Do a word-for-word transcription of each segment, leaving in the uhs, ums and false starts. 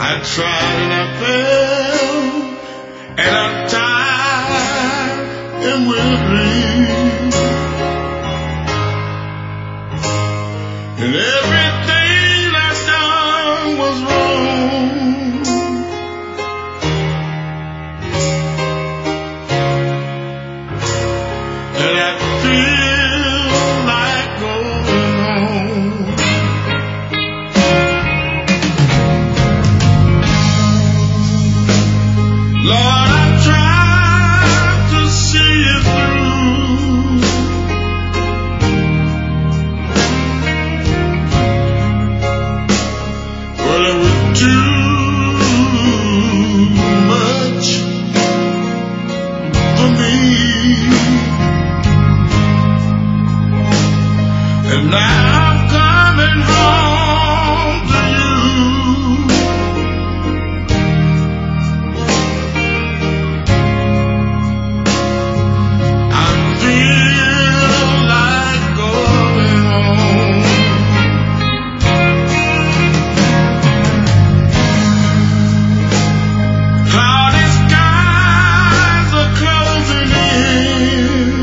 I tried and I failed, and I'm tired and weary, and everything I've done was wrong, and I feel like going home. Lord, I tried to see it through, but it was too much for me, and now I'm coming home to you. I feel like going home. Cloudy skies are closing in,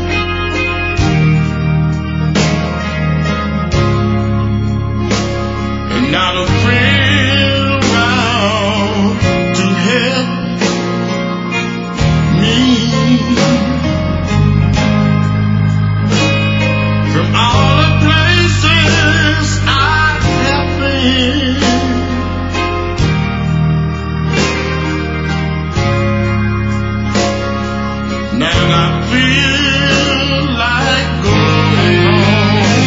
and not a friend around to help me. From all the places I have been, now I feel like going home.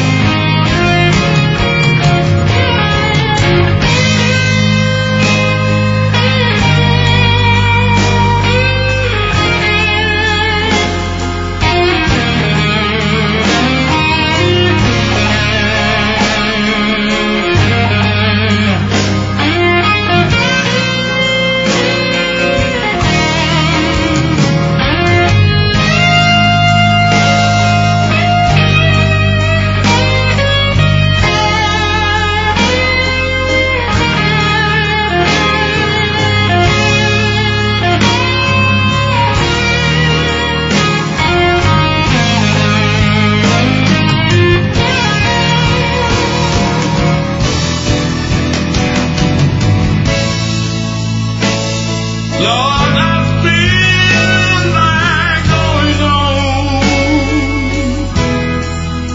Lord, I feel like going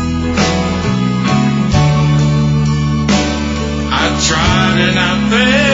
home. I tried and I failed.